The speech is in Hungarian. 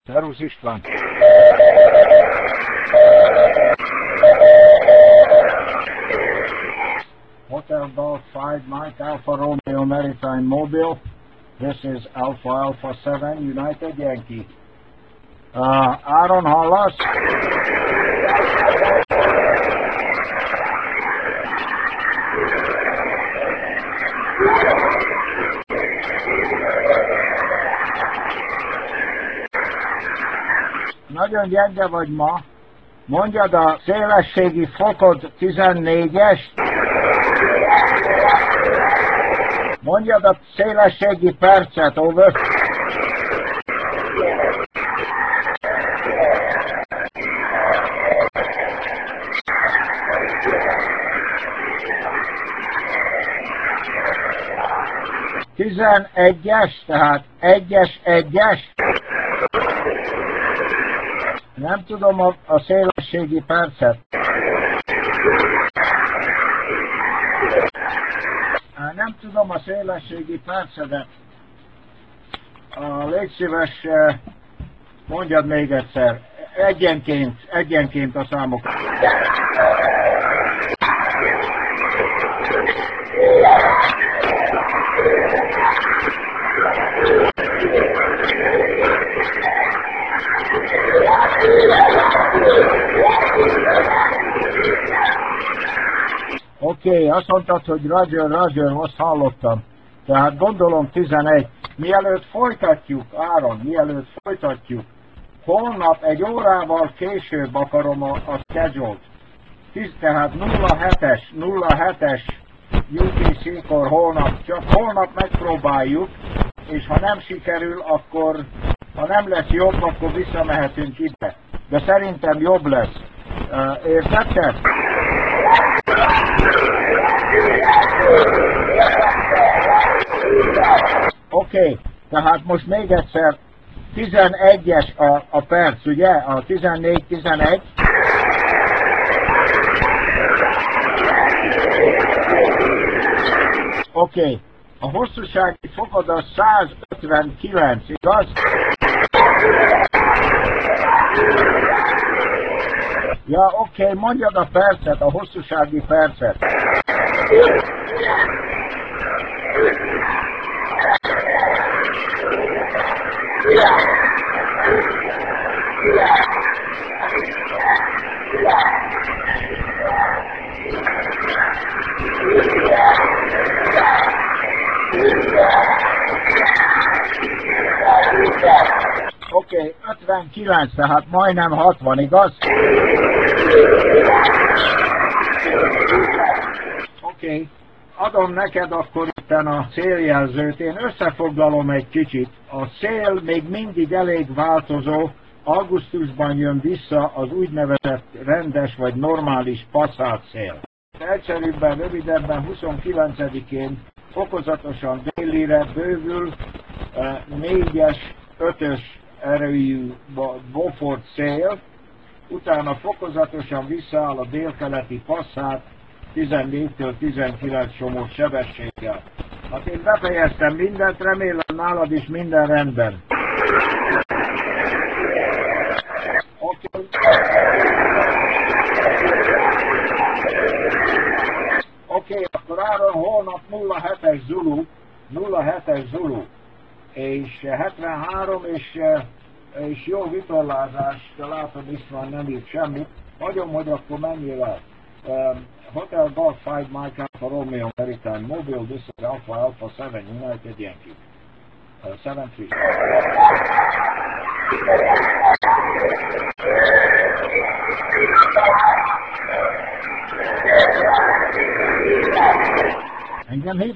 Szervusz István! Hotel Golf 5 Mike Alpha Romeo Maritime Mobile. This is Alpha Alpha 7 United Yankee. Áron, hallasz? Nagyon gyenge vagy ma. Mondjad a szélességi fokod 14-es. Mondjad a szélességi percet, over. Tizenegyes, tehát egyes. Nem tudom a szélességi percet. Nem tudom a szélességi percedet. Légy szíves, mondjad még egyszer. Egyenként a számok. Oké, azt mondtad, hogy Roger, azt hallottam. Tehát gondolom 11. Mielőtt folytatjuk, Áron, holnap egy órával később akarom a schedule-t. Tehát 07-es UTC-kor holnap, csak holnap megpróbáljuk, és ha nem sikerül, akkor, ha nem lesz jobb, akkor visszamehetünk ide. De szerintem jobb lesz. Értetted? Oké, tehát most még egyszer 11-es a perc, ugye? A 14-11. Oké, a hosszúsági fokod a 159, igaz? Ja, oké, mondjad a percet, a hosszúsági percet. Oké, 59, tehát majdnem 60, igaz? Oké, adom neked akkor itten a széljelzőt, én összefoglalom egy kicsit. A szél még mindig elég változó, augusztusban jön vissza az úgynevezett rendes vagy normális passzát szél. Egyszerűbben, rövidebben 29-én fokozatosan délire bővül 4-es, 5-ös erőjű Beaufort szél, utána fokozatosan visszaáll a délkeleti passzát 14-től 19 somos sebességgel. Hát én befejeztem mindent, remélem nálad is minden rendben. Oké, akkor Áron holnap 07-es Zulu, és 73, és jó vitorlázás, de látom István nem írt semmit. Hagyom, hogy akkor menjél el. Hotel Golf 5 Mike Alpha Romeo Maritime Mobile, this is Alpha Alpha 7 United Yankee. 7-3. Engem hív?